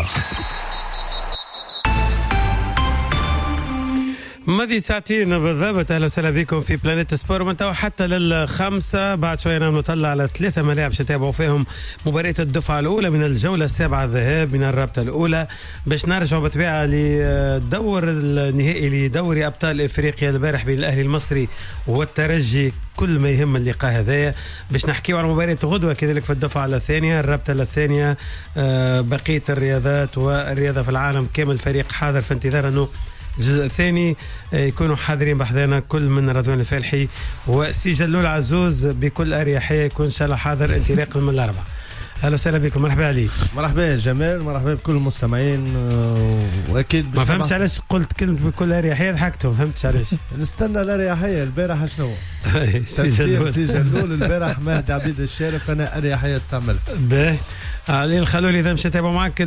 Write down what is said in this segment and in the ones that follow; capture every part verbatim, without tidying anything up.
السبورة. ماضي ساعتين بالضبط. اهلا وسهلا بكم في بلانيت سبور من توا حتى للخمسة. بعد شويه نعم نطلع على ثلاثه ملاعب باش نتابعوا فيهم مباراه الدفعه الاولى من الجوله السابعه الذهاب من الرابطه الاولى، باش نرجعوا بالطبيعه للدور النهائي لدوري ابطال افريقيا البارح بين الاهلي المصري والترجي. كل ما يهم اللقاء هذايا باش نحكيوا على مباراه غدوه كذلك في الدفعه الثانيه الرابطه الثانيه. بقيه الرياضات والرياضه في العالم كامل فريق حاضر في انتظار انه الجزء الثاني يكونوا حاضرين بحذانا كل من رضوان الفالحي وسي جلول عزوز بكل اريحيه يكون ان شاء الله حاضر انطلاقا من الاربعه. اهلا وسهلا بكم. مرحبا علي. مرحبا يا جمال. مرحبا بكل المستمعين. واكيد ما فهمتش علاش قلت كلمه بكل اريحيه ضحكت. ما فهمتش علاش. نستنى الاريحيه البارح شنو سي جلول سي جلول البارح مهدي عبيد الشارف انا اريحيه استعملت باهي علي الخلولي. اذا مش نتابعوا معك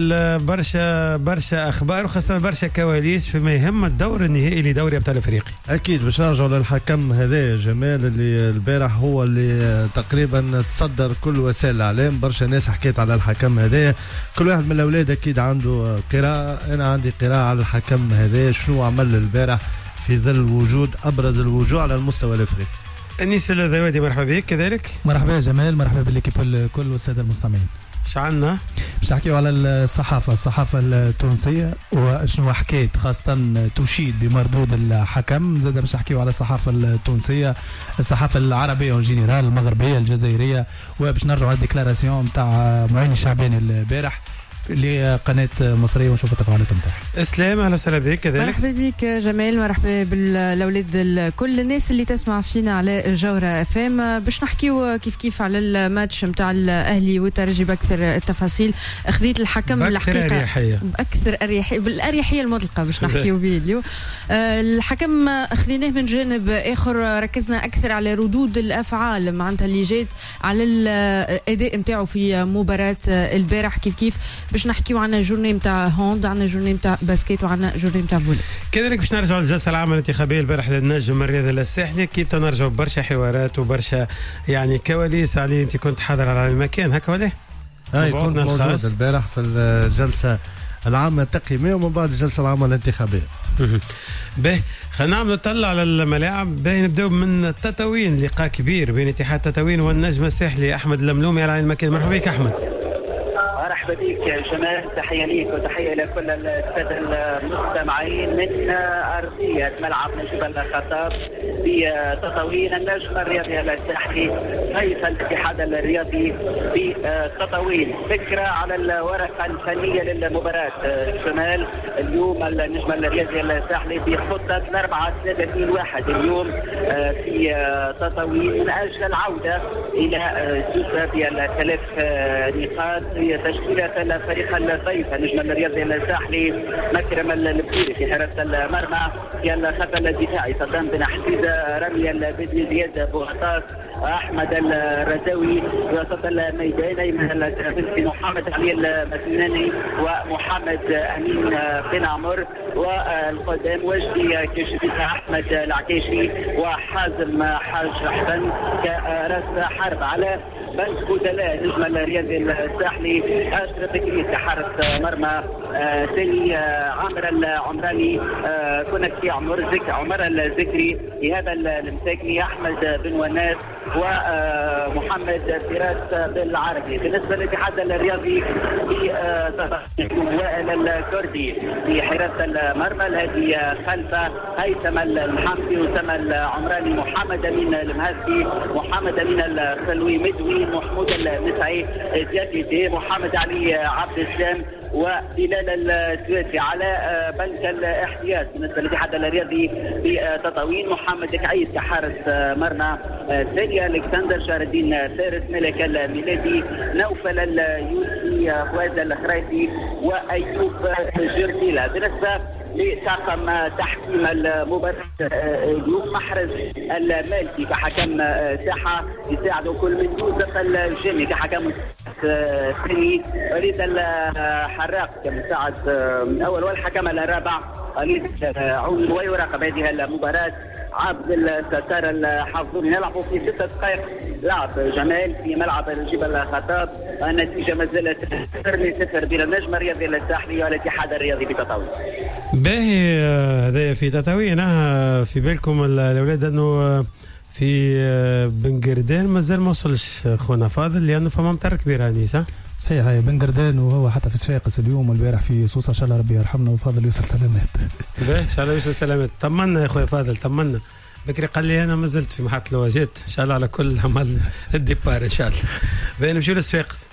برشا برشا اخبار وخاصه برشا كواليس فيما يهم الدور النهائي لدوري ابطال افريقيا. اكيد باش نرجعوا للحكم هذا يا جمال اللي البارح هو اللي تقريبا تصدر كل وسائل الاعلام. برشا ناس حكيت على الحكم هذا. كل واحد من الاولاد اكيد عنده قراءه. انا عندي قراءه على الحكم هذا شنو عمل البارح في ظل وجود ابرز الوجوه على المستوى الافريقي. انيس الذوادي مرحبا بك كذلك. مرحبا يا جمال. مرحبا بالكيب الكل والساده المستمعين. شعلنا باش نحكيو على الصحافه الصحافه التونسيه وشنو حكيت خاصه تشيد بمردود الحكم. زاد باش نحكيو على الصحافه التونسيه الصحافه العربيه والجنرال المغربيه الجزائريه وباش نرجعوا على الديكلاراسيون نتاع معين الشعباني البارح لقناه مصريه ونشوف التفاعلات نتاعها. اسلام اهلا وسهلا بك كذلك. مرحبا بك جمال. مرحبا بالاولاد كل الناس اللي تسمع فينا على جوهره اف ام. باش نحكيو كيف كيف على الماتش نتاع الاهلي والترجي باكثر التفاصيل. خذيت الحكم الحقيقه أريحية. باكثر اريحيه بالاريحيه المطلقه باش نحكيو به اليوم. الحكم خذيناه من جانب اخر ركزنا اكثر على ردود الافعال معناتها اللي جات على الاداء نتاعو في مباراه البارح. كيف كيف باش نحكيو عن جورني نتاع هوند عن جورني نتاع باسكيت وعن جورني نتاع فولي. كذلك باش نرجعوا للجلسه العامه الانتخابيه البارح للنجم الرياضي الساحلي. اكيد نرجعوا برشا حوارات وبرشا يعني كواليس. علي انت كنت حاضر على المكان هكا ولا؟ هاي كنت موجود البارح في الجلسه العامه التقييميه ومن بعد الجلسه العامه الانتخابيه. باهي خلينا نعملوا طلع على الملاعب. باهي نبداو من تطاوين. لقاء كبير بين اتحاد تطاوين والنجم الساحلي احمد الملومي على المكان. مرحبا بك احمد. مرحبا بك يا جمال. تحيه ليك وتحيه لكل الساده المستمعين من ارضيه ملعب نجيب الخطاب في تطاوين. النجم الرياضي الساحلي ضيف الاتحاد الرياضي في تطاوين. فكره على الورقه الفنيه للمباراه جمال. اليوم النجم الرياضي الساحلي بخطه أربعة وثلاثين واحد اليوم في تطاوين من اجل العوده الى سوسه بثلاث نقاط في تشكيلة الفريق الضيف النجم الرياضي الساحلي. مكرم البكيري في حراسة المرمى في الخط الدفاعي صدام بن حفيظة رمي البدري زياد بوغطاس احمد الرزاوي في وسط الميدان. ايمن الترابلسي محمد علي المسناني ومحمد امين بن عمر والقدام وجدي كشبيكه احمد العكاشي وحازم حاج حسن كراس حرب. على بنك بدلاء نجم الرياضي الساحلي اشرف بكري كحارس مرمى ثاني آه عمر العمراني آه كونكتي عمر ذكري عمر الذكري هذا المساكني احمد بن وناس ومحمد فراس بالعربي. بالنسبه للاتحاد الرياضي في وائل الكردي في حراسه المرمى الهادي خلفه هيثم المحمدي وسام العمراني محمد امين المهدي محمد امين الخلوي مدوي محمود المسعي زياد محمد علي عبد السلام وبلال السويسي. على بنك الاحتياط بالنسبه للاتحاد الرياضي في تطاوين محمد كعيد كحارس مرمى ثاني الكسندر شهر الدين فارس ملك الميلادي نوفل اليوسي فواز الخريطي وايوب جرتيلا. بالنسبه لطاقم تحكيم المباراة اليوم محرز المالكي كحكم ساحة يساعده كل من يوسف الجامي كحكم الثاني وليد الحراق كمساعد اول والحكم الرابع وليد عون ويراقب هذه المباراه. عبد الستار الحافظون يلعبوا في ستة دقائق لعب جمال في ملعب الجبل الخطاب. النتيجه ما زالت صفر لصفر بين النجم الرياضي الساحلي والاتحاد الرياضي بتطاوين. باهي هذا في تطاوين. في بالكم الاولاد انه في بنقردان مازال ما وصلش خونا فاضل لانه فما مطر كبير انيس. صحيح هاي بنقردان وهو حتى في صفاقس اليوم والبارح في صوصه ان شاء الله ربي يرحمنا وفاضل يوصل سلامات. باهي ان شاء الله يوصل سلامات. طمنا يا خويا فاضل طمنا. بكري قال لي انا ما زلت في محطه الواجات ان شاء الله على كل عمل الديبار ان شاء الله. باهي نمشيو لصفاقس.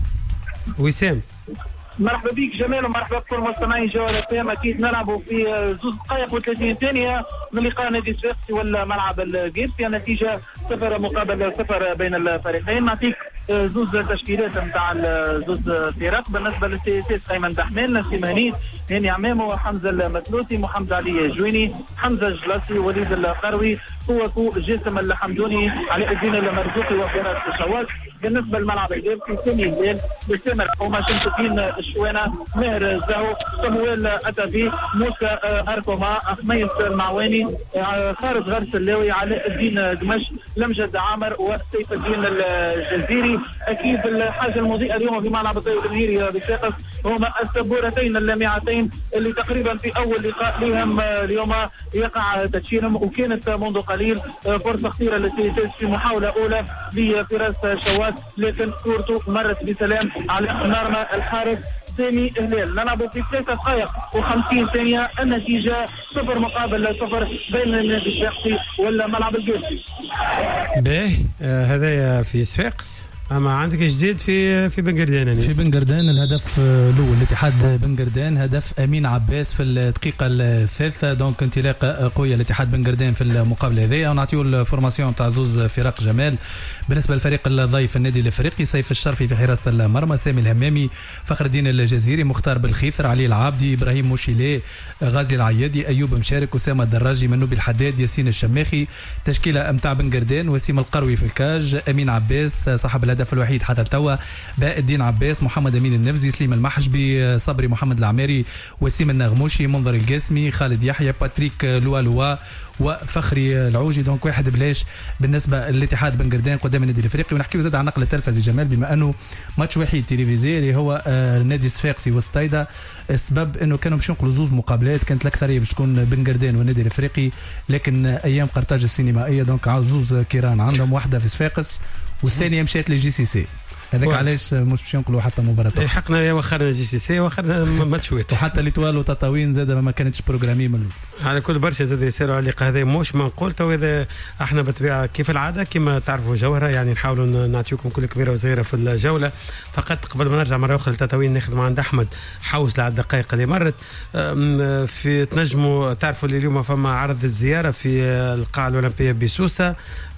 وسام مرحبا بك جمال ومرحبا بكل مستمعين جوله فام. اكيد نلعبوا في زوج دقائق وثلاثين ثانيه من لقاء نادي صفاقسي والملعب القيسي. النتيجه صفر مقابل صفر بين الفريقين. نعطيك زوز تشكيلات نتاع زوز فرق. بالنسبه للتاسيس ايمن دحمان، نسيم هنيد، هاني عمامه، حمزه المثلوثي، محمد علي جويني، حمزه الجلاسي، وليد القروي، قوة جاسم الحمدوني، علاء الدين المرزوقي وفراس الشواذ. بالنسبه للملعب الجيبسي سامي هلال، بسام الحومه، شمس الدين الشوانه، ماهر الزهو، صمويل اتافي، موسى اركوما، خميس المعواني، خالد غرس اللاوي، علاء الدين قمش، لمجد عامر وسيف الدين الجزيري. اكيد الحاجه المضيئه اليوم في ملعب الطيب الجماهيري بساقس هما السبورتين اللامعتين اللي تقريبا في اول لقاء لهم اليوم يقع تدشينهم، وكانت منذ قليل فرصه خطيره للتاسيس في محاوله اولى لفراس شواذ لكن كورته مرت بسلام على مرمى الحارس سامي هلال. نلعب في ثلاثة دقائق وخمسين ثانية. النتيجة صفر مقابل صفر بين النادي الشرقي والملعب الجيسي. باهي آه هذا في صفاقس. اما عندك جديد في في بنقردان. في بنقردان الهدف الاول الاتحاد بنقردان، هدف امين عباس في الدقيقه الثالثه. دونك انطلاقه قويه لاتحاد بنقردان في المقابله هذه. ونعطيو الفورماسيون تاع زوز فرق جمال. بالنسبه للفريق الضيف النادي الافريقي سيف الشرفي في حراسه المرمى، سامي الهمامي، فخر الدين الجزيري، مختار بالخيثر، علي العابدي، ابراهيم موشيلي، غازي العيادي، ايوب مشارك، اسامه الدراجي، منوبي الحداد، ياسين الشماخي. تشكيله امتاع بنقردان وسيم القروي في الكاج، امين عباس صاحب الهدف الوحيد حتى توا، باء الدين عباس، محمد امين النفزي، سليم المحجبي، صبري محمد العماري، وسيم النغموشي، منظر القاسمي، خالد يحيى، باتريك لوالوا وفخري العوجي. دونك واحد بلاش بالنسبه للاتحاد بنقردان قدام النادي الافريقي. ونحكيو زاد عن نقل التلفزي جمال بما انه ماتش وحيد تلفزيوني اللي هو النادي الصفاقسي وستايدا. السبب انه كانوا باش ينقلوا زوز مقابلات، كانت الاكثريه باش تكون بنقردان والنادي الافريقي، لكن ايام قرطاج السينمائيه دونك زوز كيران عندهم واحده في صفاقس والثانيه مشات لجي سي سي. هذاك علاش مش باش ينقلوا حتى مباراه اخرى. حقنا يا وخرنا جي سي سي وخرنا ماتشوات وحتى ليتوال وتطاوين زاد ما كانتش بروغرامي من على كل برشا زاد يسالوا على اللقاء هذا مش منقول. تو اذا احنا بطبيعه كيف العاده كما تعرفوا جوهره يعني نحاولوا نعطيكم كل كبيره وصغيره في الجوله. فقط قبل ما نرجع مره اخرى لتطاوين ناخذ مع عند احمد حوس على الدقائق اللي مرت. في تنجموا تعرفوا اللي اليوم فما عرض الزياره في القاعه الاولمبيه بسوسه.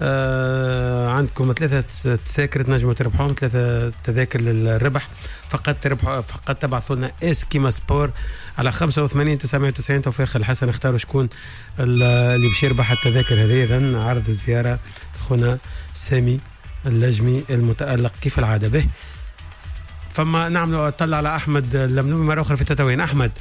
عندكم ثلاثه تذاكر تنجموا تربحون، ثلاثه تذاكر للربح. فقط تربحوا فقط تبعثوا لنا اسكيما سبور على خمسة وثمانين تسعمائة وتسعين. توفيق الحسن اختاروا شكون اللي باش يربح التذاكر هذه. اذا عرض الزياره خونا سامي اللجمي المتالق كيف العاده به. فما نعملوا اطلع على احمد اللملومي مره اخرى في التتوين. احمد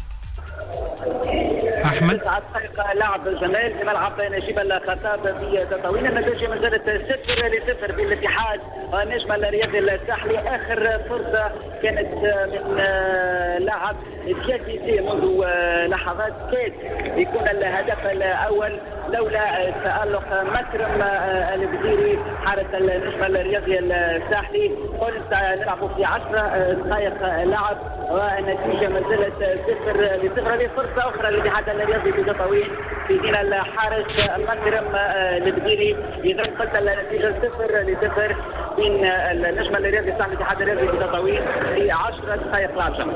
احمد تسعة دقائق لعب جمال في ملعب نجيب الخطاب في تطاوين. النتيجه ما زالت صفر لصفر بالاتحاد النجم الرياضي الساحلي. اخر فرصه كانت من لاعب دياتيسي منذ لحظات كاد يكون الهدف الاول لولا تالق مكرم البديري حارس النجم الرياضي الساحلي. قلت نلعب في عشر دقائق لعب والنتيجه ما زالت صفر لصفر. لفرصه اخرى للاتحاد الرياضي في تطاوين في دين الحارس مكرم البديري. اذا قلت النتيجه صفر لصفر بين النجم الرياضي الساحلي والاتحاد الرياضي في تطاوين في عشر دقائق لعب جمال.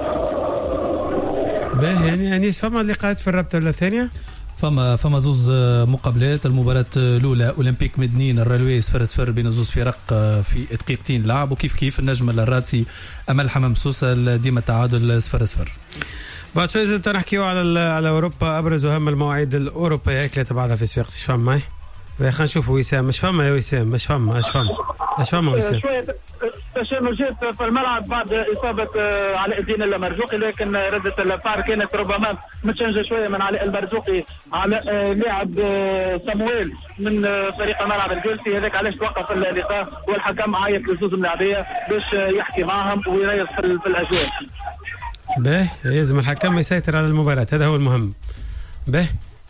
باهي يعني انيس فما لقاءات في الرابطه الثانيه. فما فما زوز مقابلات. المباراة الأولى أولمبيك مدنين الرلوي صفر صفر بين زوز فرق في دقيقتين لعب. وكيف كيف النجم الرادسي أمل حمام سوسة ديما تعادل صفر صفر. بعد شوي زلت نحكيو على على أوروبا. أبرز وأهم المواعيد الأوروبية هيك لا تبعها في صفاقس. ايش فما؟ خلينا نشوفوا وسام. مش فما يا وسام مش فما ايش فما ايش فما وسام. تشنجات في الملعب بعد اصابه علاء الدين المرزوقي، لكن رده الفعل كانت ربما متشنجه شويه من علاء المرزوقي على لاعب صمويل من فريق الملعب الجلسي. هذاك علاش توقف اللقاء والحكم عيط لزوز اللاعبيه باش يحكي معهم ويريض في الاجواء. به لازم الحكم يسيطر على المباراه، هذا هو المهم. به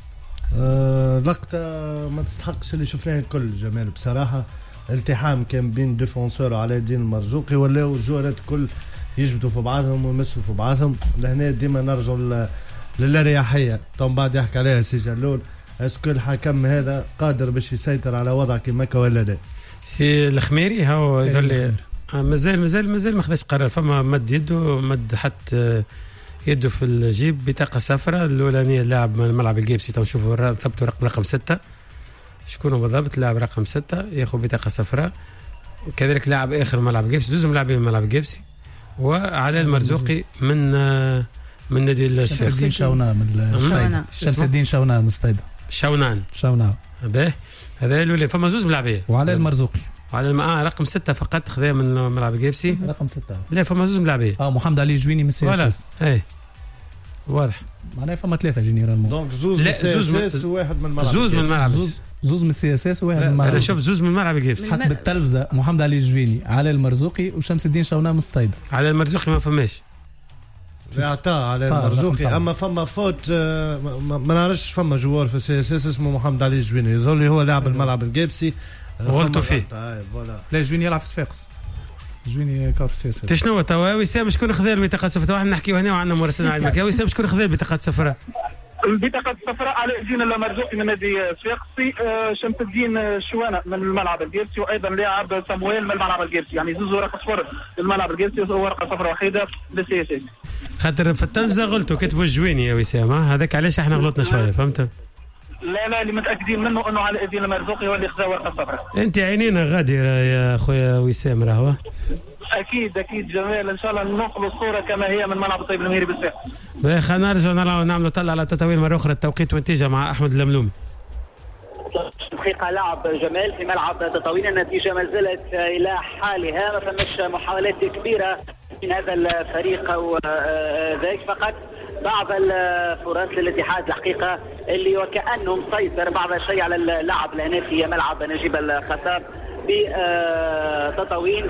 أه لقطه ما تستحقش اللي شفناه الكل جمال بصراحه. التحام كان بين ديفونسور وعلاء الدين المرزوقي، ولاو الجوارات الكل يجبدوا في بعضهم ويمسوا في بعضهم. لهنا ديما نرجعوا للاريحيه. تو بعد يحكي عليها سي جلول، اسكو الحكم هذا قادر باش يسيطر على وضع كيما ولا لا؟ سي الخميري هو يظل مازال مازال مازال ما خداش قرار. فما مد يده، مد حتى يده في الجيب، بطاقه صفراء. الاولانيه اللاعب من الملعب الجيبسي، تو نشوفوا ثبتوا رقم رقم ستة. شكون بالضبط اللاعب رقم ستة ياخذ بطاقه صفراء. وكذلك لاعب اخر من الملعب الجيبسي، زوج لاعبين من الملعب الجيبسي. وعلى المرزوقي من من نادي الشمس الدين شاونا من الستايد. شمس الدين شاونا من الستايد. شاونان شاونا باهي. هذا الاولى فما زوج ملاعبيه. وعلى المرزوقي وعلى الم... آه رقم ستة فقط خذا من الملعب الجيبسي. رقم ستة لا فما زوج ملاعبيه. اه محمد علي جويني من السي اس اس. اي واضح معناها فما ثلاثه جينيرالمون. دونك زوج من السي اس وواحد من الملعب. زوج من الملعب زوز من السي اس اس وواحد من الملعب. انا شفت زوز من الملعب الجيبسي حسب التلفزه. محمد علي جويني على المرزوقي وشمس الدين شاونا من الستايد. على المرزوقي ما فماش اعطاه على المرزوقي. اما فما فوت ما نعرفش. فما جوار في السي اس اس اسمه محمد علي جويني، يظل هو لاعب الملعب الجيبسي، غلطوا فيه. لا جويني يلعب في صفاقس. جويني كار في السي اس اس. شنو توا وسام شكون خذا البطاقه الصفراء؟ واحد نحكيو هنا وعندنا مراسلنا على المكان. وسام شكون خذا البطاقه الصفراء؟ البطاقة الصفراء على الدين المرزوقي من نادي صفاقسي، شمس الدين شوانة من الملعب الجيبسي، وايضا لاعب صمويل من الملعب الجيبسي. يعني زوز ورقة صفر للملعب الجيبسي وورقة صفراء وحيدة للسي اس اس. خاطر في التلفزة غلطوا كتبوا الجويني يا وسام، هذاك علاش احنا غلطنا شوية. فهمت؟ لا لا اللي متاكدين منه انه على الدين المرزوقي هو اللي خذا ورقة صفراء. انت عينينا غادي يا خويا وسام راهو. اكيد اكيد جمال، ان شاء الله ننقلوا الصوره كما هي من ملعب الطيب المهيري بالساحل. خلينا نرجعوا نعملوا طلع على تطويل مره اخرى. التوقيت والنتيجه مع احمد اللملومي. دقيقة لعب جمال في ملعب تطاوين. النتيجة ما زالت إلى حالها، ما فماش محاولات كبيرة من هذا الفريق وذلك، فقط بعض الفرص للاتحاد الحقيقة اللي وكأنه مسيطر بعض الشيء على اللعب لهنا في ملعب نجيب الخطاب بتطاوين،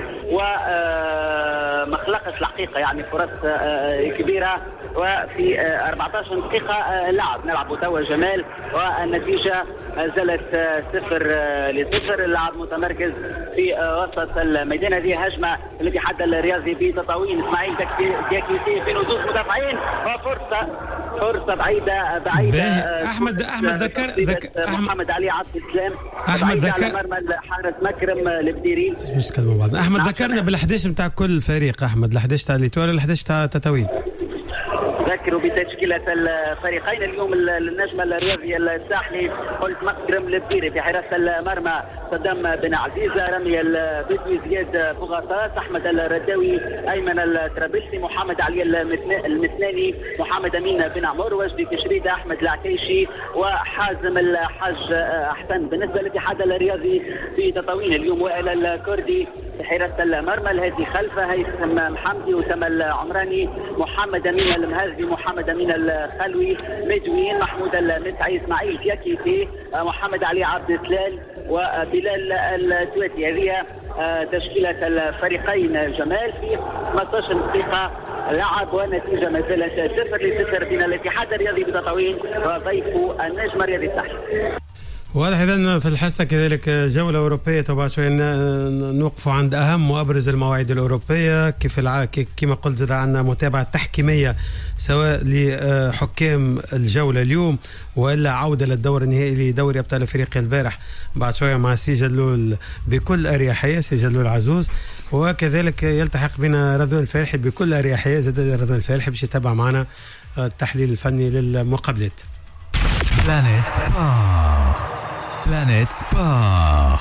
وما خلقش الحقيقة يعني فرص كبيرة. وفي أربعة عشر دقيقة لعب نلعب توا جمال، والنتيجة زالت صفر لصفر. اللعب متمركز في وسط الميدان. هذه هجمة الاتحاد الرياضي بتطاوين. اسماعيل دياكيتي في نزوز مدافعين، وفرصة فرصة بعيدة بعيدة. أحمد أحمد ذكر ذكر محمد علي عبد السلام أحمد ذكر على مرمى الحارس مكرم البديري. مش كلمة بعض. أحمد ذكرنا بالحديث بتاع كل فريق. أحمد الحديث تاع ليتوال والحديث تاع تطاوين. ذكروا بتشكيلة الفريقين اليوم. النجم الرياضي الساحلي قلت مكرم البديري في حراسة المرمى، صدام بن عزيزة، رمي البدوي، زياد بوغاطاس، أحمد الرداوي، أيمن الترابلسي، محمد علي المثناني، محمد أمين بن عمر، وجدي تشريدة، أحمد العكيشي، وحازم الحاج أحسن. بالنسبة للاتحاد الرياضي في تطاوين اليوم وائل الكردي في حراسة المرمى، الهادي خلفة، هيثم محمدي، وسام العمراني، محمد أمين المهازي، محمد أمين الخلوي، مدوين، محمود المسعي، إسماعيل دياكيتي، محمد علي عبد السلال، وبلال التواتي. هذه تشكيلة الفريقين جمال في خمسة عشر دقيقة لعب، والنتيجة ما زالت صفر لصفر بين الاتحاد الرياضي بتطاوين وضيفه النجم الرياضي الساحلي. واضح إذن في الحصة كذلك جولة أوروبية. طبعا شوية نوقفوا عند أهم وأبرز المواعيد الأوروبية. كيف الع... كما قلت زاد عندنا متابعة تحكيمية سواء لحكام الجولة اليوم وإلا عودة للدور النهائي لدوري أبطال أفريقيا البارح بعد شوية مع سي جلول بكل أريحية، سي جلول عزوز. وكذلك يلتحق بنا رضوان الفالحي بكل أريحية. زاد رضوان الفالحي باش يتابع معنا التحليل الفني للمقابلات. Planet Sport. Planet Sport.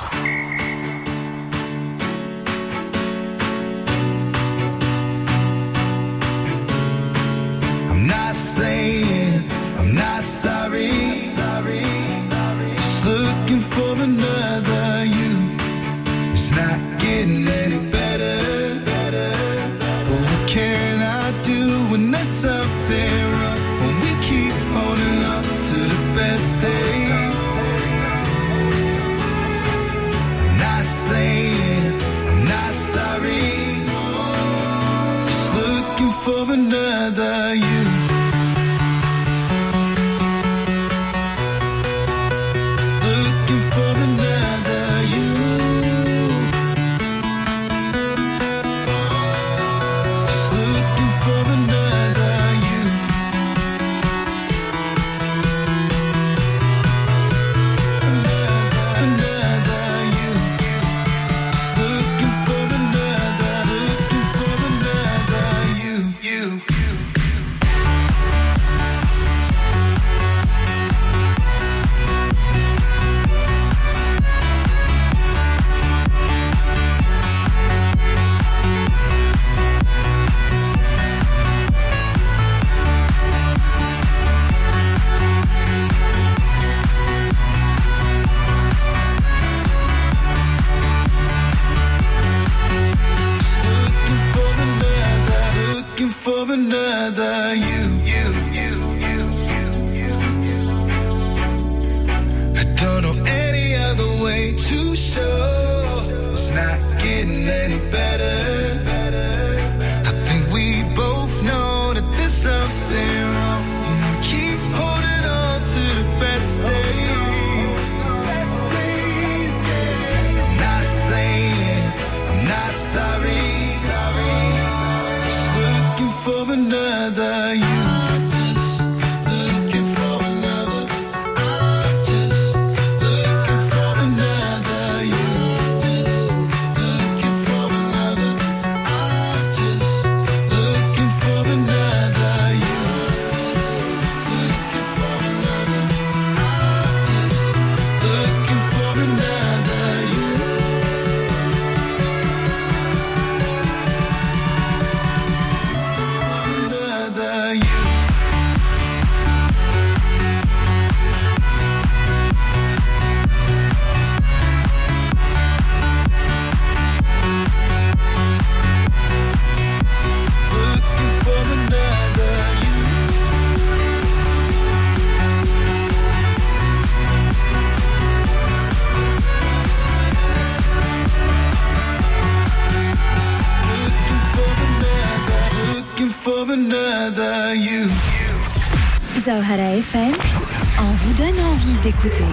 I'm not saying I'm not sorry. Just looking for another you. It's not getting any better. there's something wrong when we keep holding up to the best days. I'm not saying I'm not sorry, just looking for another you. Looking for another you. Just looking for another you. Another, another you. Just looking for another, looking for another you, you. Looking for another, looking for another you, you, you, you, you, you, you. I don't know any other way to show it's not getting any better. I think we both know that there's something wrong. We keep holding on to the best days. Best days, yeah. I'm not saying I'm not sorry. Just looking for another you. Just looking for another. I'm just looking for another you. Just looking for another. I'm just looking for another you. Looking for another. I'm just looking for another you. Another you. Looking for another you. Looking for another, looking for another you. Jawhara F M, on vous donne envie d'écouter.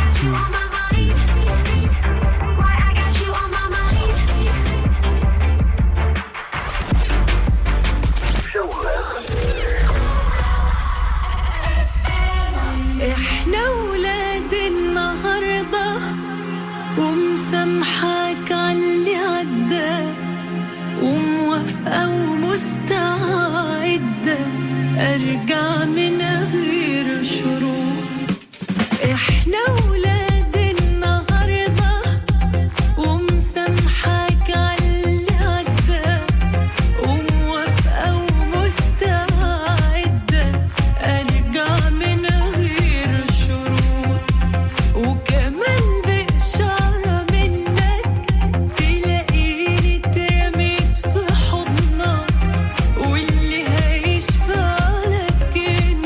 احنا ولاد النهارده ومسامحاك عاللي عدى وموافقه ومستعده ارجع من غير شروط. احنا ولاد النهارده ومسامحاك عاللي عدى وموافقه ومستعده ارجع من غير شروط. وكمان بإشارة منك تلاقيني اترميت في حضنك واللي هيشفع لك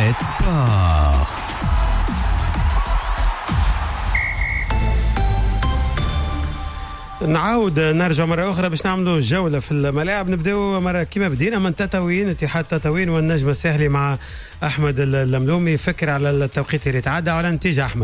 بلانيت سبور. نعاود نرجع مرة أخرى باش نعملوا جولة في الملاعب. نبداو مرة كما بدينا من تطاوين، اتحاد تطاوين والنجم الساحلي مع أحمد اللملومي. فكر على التوقيت اللي تعدى وعلى النتيجة أحمد.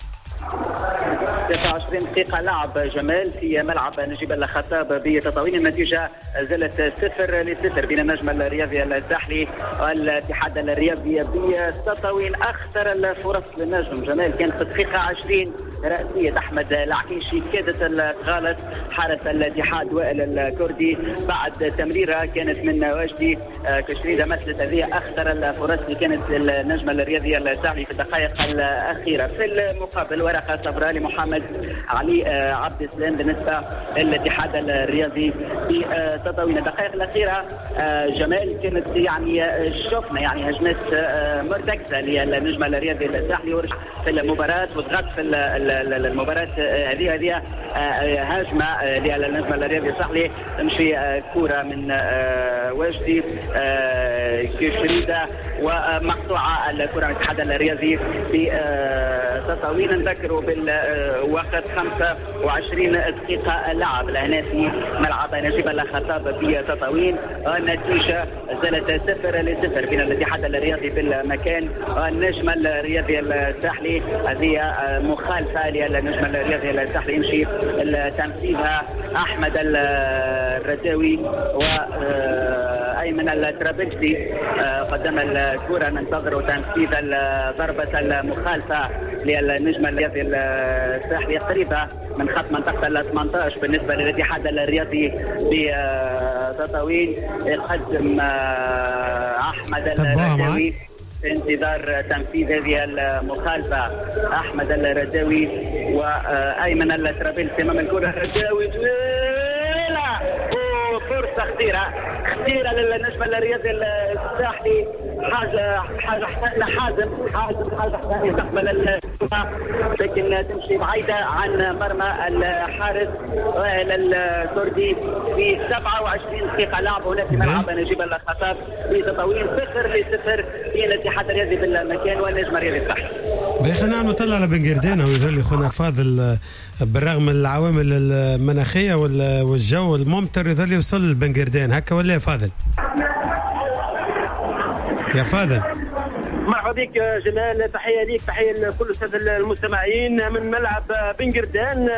تسعة وعشرين دقيقة لعب جمال في ملعب نجيب الخطاب بتطاوين. النتيجة زالت صفر لصفر بين النجم الرياضي الساحلي والاتحاد الرياضي بتطاوين. أخطر الفرص للنجم جمال كانت في الدقيقة عشرين رأسية أحمد العكيشي كادت الغلط حارس الاتحاد وائل الكردي بعد تمريرة كانت من واجدي كشريدة مثلت هذه أخطر الفرص اللي كانت النجم الرياضي الساحلي في الدقائق الأخيرة. في المقابل ورقة صفراء لمحمد علي عبد السلام بالنسبة للاتحاد الرياضي بتطاوين. الدقائق الأخيرة جمال كانت يعني شفنا يعني هجمات مرتكزة للنجم الرياضي الساحلي ورجع في المباراة وضغط في المباراة هذه هذه هجمة للنجم الرياضي الساحلي تمشي كرة من واجدي كشريدة ومقطوعة الكرة من الاتحاد الرياضي بتطاوين. نذكروا بالوقت خمسة وعشرين دقيقة لعب لهنا في ملعب نجيب الخطاب بتطاوين. النتيجة زالت صفر لصفر بين الاتحاد الرياضي بالمكان والنجم الرياضي الساحلي. هذه مخالفة للنجم الرياضي الساحلي يمشي تنفيذها أحمد الرجاوي وأيمن الترابلسي قدم الكرة. ننتظر تنفيذ ضربة المخالفة للنجم الرياضي الساحلي قريبة من خط منطقة ال ثمانية عشر بالنسبة للاتحاد الرياضي بتطاوين. يقدم أحمد الرجاوي في انتظار تنفيذ هذه المخالفة. أحمد الرجاوي وأيمن الترابلسي أمام الكرة. الرجاوي فرصة خطيرة خطيرة للنجم الرياضي الساحلي. حاجة حاجة حازم حازم حاجة يستقبل الكرة لكن تمشي بعيدة عن مرمى الحارس وائل الكردي. في سبعة وعشرين دقيقة لعب هنا في ملعب نجيب الخطاب بتطاوين صفر لصفر بين الاتحاد الرياضي بالمكان والنجم الرياضي الساحلي. خلينا نطلع على بنقردان ويظل خونا فاضل بالرغم من العوامل المناخية والجو الممطر يظل يوصل لبنقردان هكا ولا يا فاضل؟ يا فاضل مرحبا بك جمال. تحية ليك تحية لكل السادة المستمعين من ملعب بنقردان.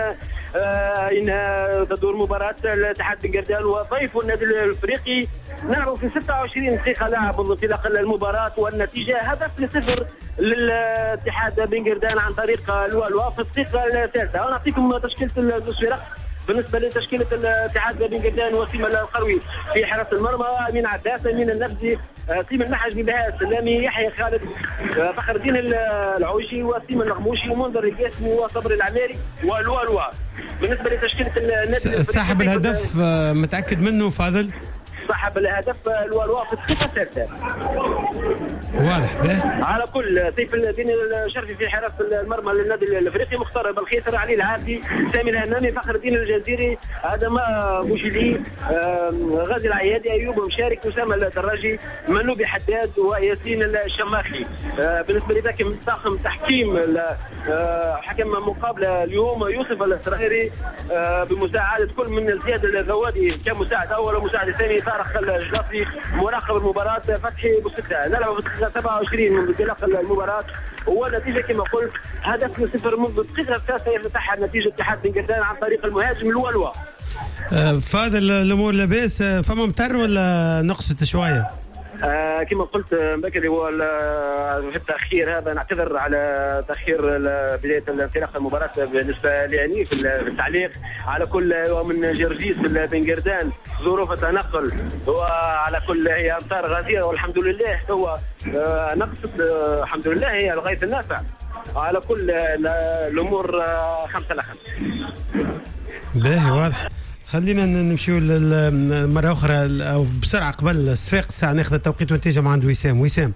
إنها تدور مباراة الاتحاد بنقردان وضيف النادي الافريقي. نعم في ستة وعشرين دقيقة لعب منذ انطلاق المباراة والنتيجة هدف لصفر للاتحاد بنقردان عن طريق الوالوا في الدقيقة الثالثة. أنا أعطيكم تشكيلة الفرق. بالنسبه لتشكيله الاتحاد بنقردان وسيم القروي في حراسه المرمى امين عباس امين النبزي سيم النحجي بهاء السلامي يحيى خالد فخر الدين العوجي وسيم النغموشي ومنذر القاسمي وصبري العماري والوالوا. بالنسبه لتشكيله النادي صاحب الهدف متاكد منه فاضل؟ صاحب الهدف الوالوا في الدقيقه الثالثه. واضح به. على كل سيف الدين الشرفي في حراسه المرمى للنادي الافريقي. مختار بالخيسر علي العابدي سامي الهنامي فخر الدين الجزيري ادم بوشيلي غازي العيادي ايوب مشارك اسامه الدراجي منوبي حداد وياسين الشماخي. بالنسبه لذاك طاقم تحكيم حكم مقابله اليوم يوسف الاسرائيلي بمساعده كل من زياد الذوادي كمساعد اول ومساعد ثاني طارق الجلاصي مراقب المباراه فتحي بوسكتا. نلعب في الدقيقه سبعة وعشرين منذ انطلاق المباراه والنتيجه كما قلت هدف لصفر. منذ الدقيقه الثالثه يفتح النتيجه اتحاد بنقردان عن طريق المهاجم الوالوا. أه فاضل الامور لاباس فما مطر ولا نقصت شويه؟ آه كما قلت بكري هو في التاخير هذا نعتذر على تاخير بدايه انطلاق المباراه بالنسبه لي في التعليق. على كل ومن جرجيس بنقردان ظروف التنقل وعلى كل هي امطار غزيره والحمد لله هو آه نقصت آه الحمد لله هي الغيث النافع. على كل الامور آه خمسه على خمسه. باهي واضح. خلينا نمشيو مرة أخرى أو بسرعة قبل الصفاق الساعة ناخذ التوقيت والنتيجة مع عند وسام. وسام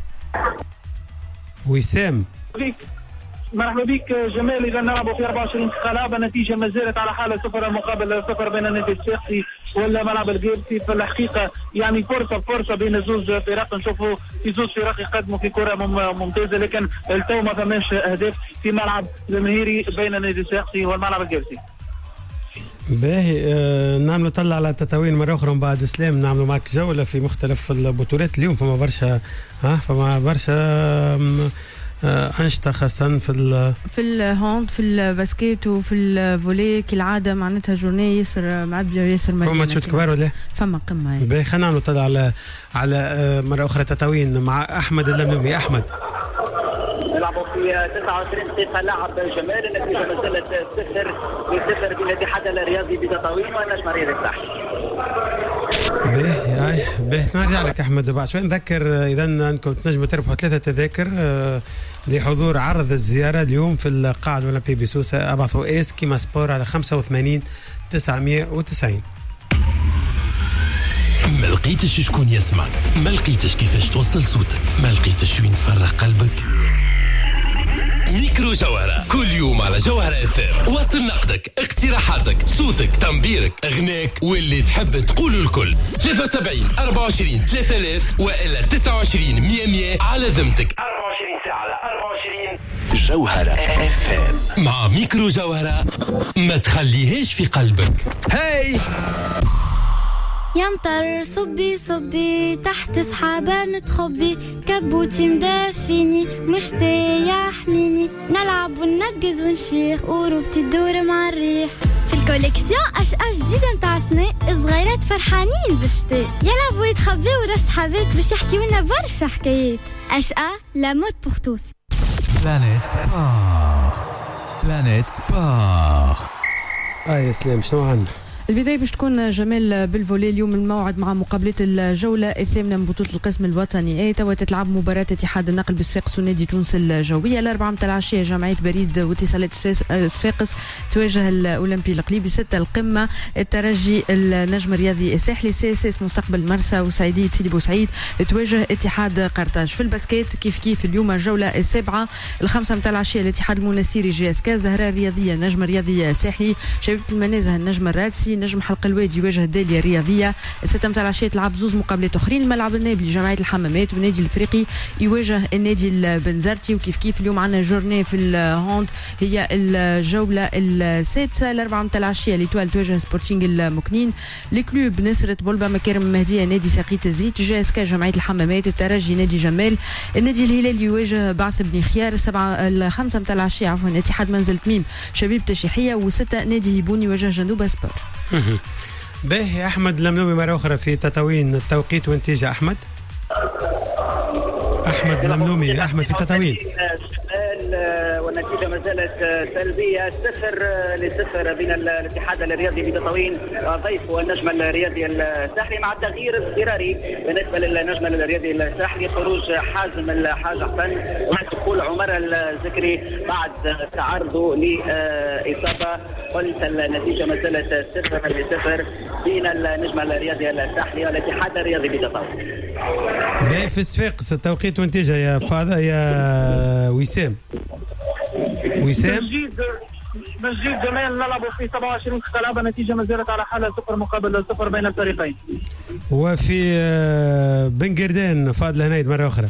وسام مرحبا بك جمال. اذا نلعب في أربعة وعشرين دقيقة لعبة النتيجة ما زالت على حالة صفر مقابل صفر بين النادي الشيخسي ولا ملعب الجيرسي. في الحقيقه يعني فرصه فرصه بين زوج فرق، نشوفوا في زوج فرق يقدموا في كره ممتازه، لكن التو ما فماش اهداف في ملعب جماهيري بين النادي الصفاقسي والملعب الجيرسي. باهي آه نعملوا طلع على تتوين مرة أخرى بعد سلام، نعملوا معك جولة في مختلف البطولات. اليوم فما برشا ها فما برشا آه أنشطة خاصة في ال في الهاند في الباسكيت وفي الفولي كالعادة، معناتها جورني ياسر معبية وياسر مليانة. فما ماتشات كبار ولا؟ فما قمة. باهي خلينا نعملوا طلع على على آه مرة أخرى تتوين مع أحمد اللملومي. أحمد نلعبوا في تسعة وعشرين دقيقة لعب جمال، النتيجة ما زالت صفر بصفر بين الاتحاد الرياضي بتطاوين والنجم الرياضي الساحلي. باهي هاي باهي نرجع لك أحمد بعد شوي. نذكر إذا أنكم تنجموا تربحوا ثلاثة تذاكر آه لحضور عرض الزيارة اليوم في القاعة الأولمبية بسوسة. أبعثوا إيس كيما سبور على خمسة وثمانين تسعمية وتسعين. ما لقيتش شكون يسمعك، ما لقيتش كيفاش توصل صوتك، ما لقيتش وين تفرغ قلبك. ميكرو جوهرة كل يوم على جوهرة اف ام. وصل نقدك، اقتراحاتك، صوتك، تنبيرك، اغناك واللي تحب تقوله الكل. ثلاثة وسبعين أربعة وعشرين ثلاثة آلاف والا تسعة وعشرين مية مية على ذمتك. أربعة وعشرين ساعة على أربعة وعشرين. جوهرة اف ام مع ميكرو جوهرة، ما تخليهاش في قلبك. هاي ينطر صبي صبي تحت سحابة متخبي، كبوتي مدافيني مشتي يحميني، نلعب وننقز ونشيخ وروبتي تدور مع الريح. في الكوليكسيون اش اش جديدة متاع سنة، صغيرات فرحانين بالشتاء، يلعبوا يتخبيو راس حبات باش يحكيو لنا برشا حكايات. اش ا لا مود بور توس. بلانيت سبور بلانيت سبور. اه يا سلام شنو عندنا؟ البداية باش تكون جمال بالفولي. اليوم الموعد مع مقابلة الجولة الثامنة من بطولة القسم الوطني اي. توا تتلعب مباراة اتحاد النقل بصفاقس ونادي تونس الجوية الأربعة متاع العشية. جمعية بريد واتصالات صفاقس تواجه الأولمبي القليبي. ستة القمة الترجي النجم الرياضي الساحلي. سي اس اس مستقبل مرسى وسعيدية سيدي بوسعيد تواجه اتحاد قرطاج. في الباسكيت كيف كيف اليوم الجولة السابعة الخمسة متاع العشية الاتحاد المنسيري جي اس كا. زهراء الرياضية نجم الرياضي ساحلي. شبيبة المنازه النجم الرادسي. نجم حلق الوادي يواجه الدالية الرياضية. الستة متاع العشية تلعب زوز مقابلات اخرين. الملعب النابلي جمعية الحمامات والنادي الافريقي يواجه النادي البنزرتي. وكيف كيف اليوم عندنا جورني في الهوند هي الجولة السادسة. الأربعة متاع العشية ليتوال تواجه سبورتينغ المكنين. الكلوب نصرة بولبا مكارم المهدية نادي ساقيت الزيت. جي اس كا جمعية الحمامات. الترجي نادي جمال. النادي الهلال يواجه بعث بن خيار. السبعة الخمسة متاع العشية عفوا اتحاد منزل تميم شبيب تشيحية. وستة نادي هيبوني يواجه جندوبة سبور. باهي أحمد لملومي مرة أخرى في تتوين. التوقيت وانتاج أحمد أحمد لملومي. أحمد في تتوين والنتيجة ما زالت سلبية. صفر لصفر بين الاتحاد الرياضي بتطاوين ضيف والنجم الرياضي الساحلي، مع التغيير الاضطراري بالنسبة للنجم الرياضي الساحلي. خروج حازم الحاج حسن ودخول عمر الزكري بعد تعرضه لإصابة. قلت النتيجة ما زالت صفر لصفر بين النجم الرياضي الساحلي والاتحاد الرياضي بتطاوين. باهي في صفاقس التوقيت وانتاجها يا فاضل يا وسام. وسام مسجد مسجد جمال نلعب في سبعة وعشرين دقيقة. نتيجة ما زالت على حالة صفر مقابل صفر بين الفريقين. وفي بن قردان فاضل هنايد مرة أخرى.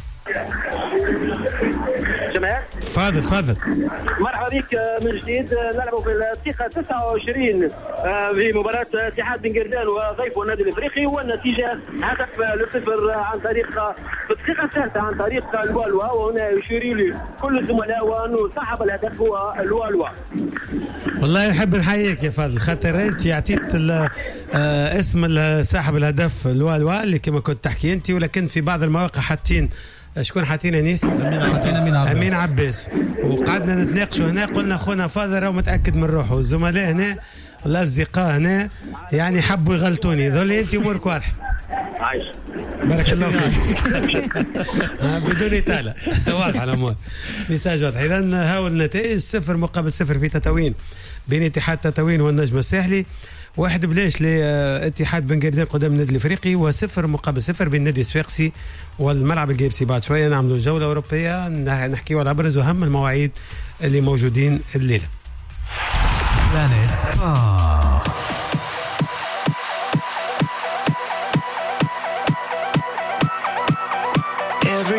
جمال فاضل تفضل. مرحبا بك من جديد. نلعب في الدقيقة تسعة وعشرين في مباراة اتحاد بن قردان وضيفه النادي الافريقي، والنتيجة هدف لصفر عن طريق في الدقيقة الثالثة عن طريق الوالوا. وهنا يشير لي كل الزملاء وانه صاحب الهدف هو الوالوا. والله نحب نحييك يا فاضل، خاطر انت عطيت اسم صاحب الهدف الوالوا اللي كما كنت تحكي انت، ولكن في بعض المواقع حاطين شكون حاطين انيس؟ حاطين امين عباس. امين عباس. وقعدنا نتناقشوا هنا، قلنا خونا فاضل راهو متاكد من روحه، والزملاء هنا والاصدقاء هنا يعني حبوا يغلطوني. ذولي انت امورك واضحه. عايش بارك الله فيك. بدون تالا واضحه الامور، ميساج واضح. اذا هاو النتائج صفر مقابل صفر في تتوين بين اتحاد تتوين والنجم الساحلي. واحد بلاش لاتحاد بن قردان قدام النادي الافريقي، وصفر مقابل صفر بين النادي الصفاقسي والملعب الجيبسي. بعد شويه نعملوا جوله اوروبيه نحكيوا على ابرز واهم المواعيد اللي موجودين الليله.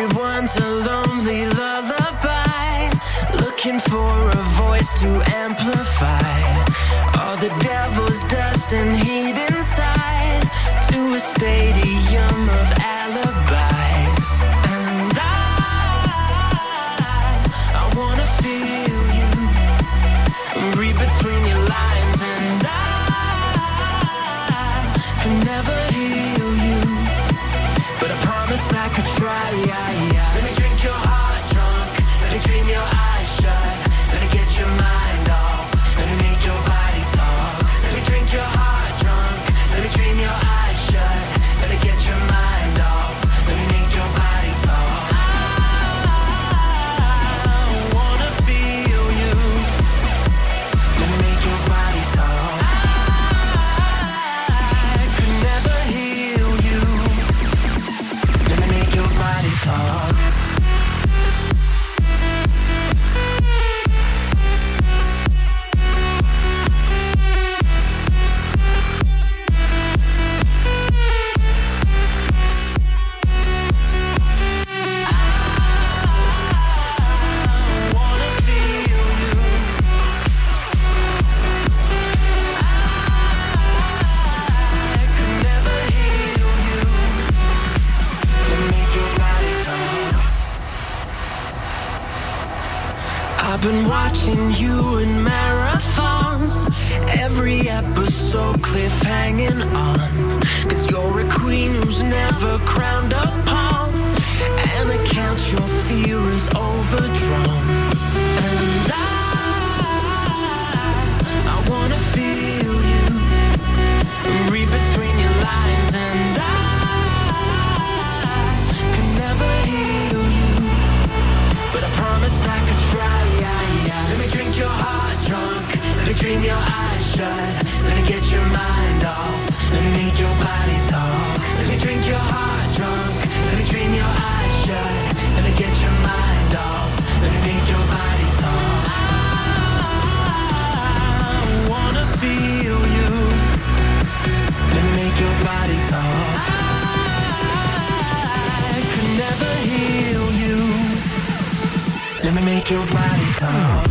Everyone's a lonely lullaby, looking for a voice to amplify all the devil's dust and heat inside, to a stadium of alibis. And I, I wanna feel you, read between your lines, and I can never heal you, but I promise I could try. Yeah, yeah. Let me drink your heart drunk, let me dream your eyes shut, let me get your mind off, let me make your body talk. Let me drink your heart drunk, let me dream your eyes shut, let me get your mind off, let me make your body talk. I wanna feel you, let me make your body talk. I could never heal you, let me make your body talk. I've been watching you in marathons, every episode cliff hanging on, cause you're a queen who's never crowned a pawn, and I count your fear is overdrawn. And I, I wanna feel you, read between your lines, and I can never heal you, but I promise I could try. Let me drink your heart drunk, let me dream your eyes shut, let me get your mind off, let me make your body talk. Let me drink your heart drunk, let me dream your eyes shut, let me get your mind off, let me make your body talk. I wanna feel you, let me make your body talk. I could never heal you, let me make your body talk.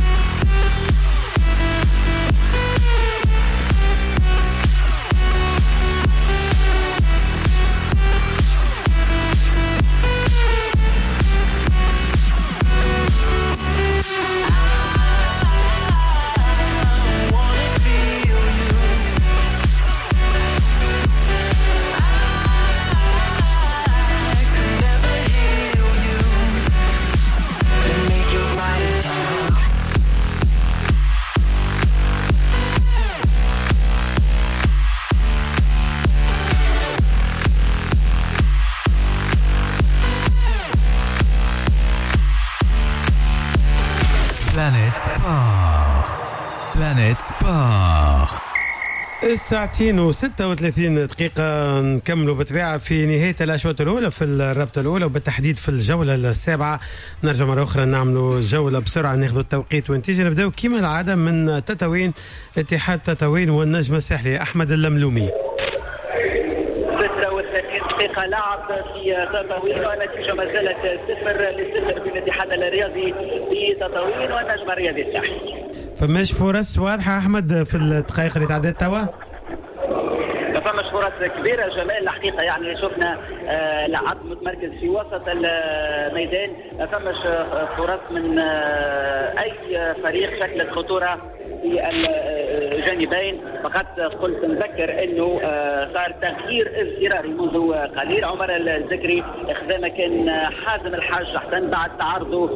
Planet Sport. Planet Sport. الساعتين وستة وثلاثين دقيقة نكملوا بطبيعة في نهاية الأشواط الأولى في الرابطة الأولى وبالتحديد في الجولة السابعة. نرجع مرة أخرى نعملوا جولة بسرعة ناخذوا التوقيت ونتيجة. نبدأ كما العادة من تطاوين، اتحاد تطاوين والنجم الساحلي أحمد اللملومي. ستة وثلاثين دقيقة لعب في تطاوين والنتيجة ما زالت صفر لصفر في الاتحاد الرياضي في تطاوين والنجم الرياضي الساحلي. فماش فرص واضحة أحمد في الدقائق اللي تعدت توا؟ فماش فرص كبيرة جمال الحقيقة، يعني شفنا آه لعب متمركز في وسط الميدان، فماش فرص من آه أي فريق شكلت خطورة في الجانبين. فقط قلت نذكر انه صار تغيير اضطراري منذ قليل. عمر الزكري اخذ مكان حازم الحاج حسن بعد تعرضه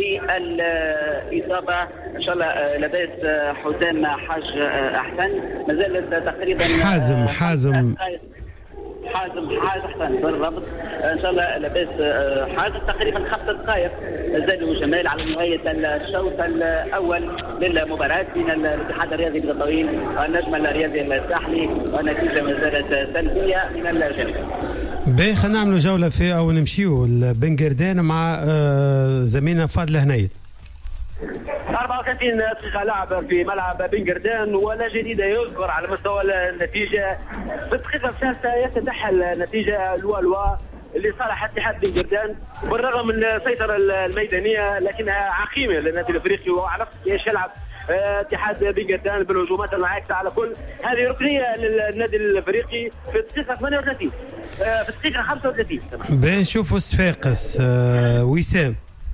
للاصابه. ان شاء الله لباس حسام حاج احسن ما زالت تقريبا حازم حازم حازم حاج احسن بالضبط. ان شاء الله لباس حازم تقريبا خمس دقائق زادوا جمال على نهايه الشوط الاول للمباراه بين الاتحاد الرياضي بتطاوين والنجم الرياضي الساحلي، والنتيجه ما زالت سلبيه من الجانب. باهي خلينا نعملوا جوله في او نمشيو لبن قردان مع زميلنا فاضل هنيد. أربعة وثلاثين دقيقة لعب في ملعب بن قردان ولا جديد يذكر على مستوى النتيجة. في الدقيقة الثالثة يتدحل نتيجة الوا الوا لصالح اتحاد بن جردان. بالرغم من السيطره الميدانيه لكنها عقيمه للنادي الافريقي، وعرفت كيفاش يلعب اتحاد بن جردان بالهجومات المعاكسه على كل. هذه ركنيه للنادي الافريقي في الدقيقه ثمانية وثلاثين في الدقيقه خمسة وثلاثين. بنشوفوا صفاقس آه وسام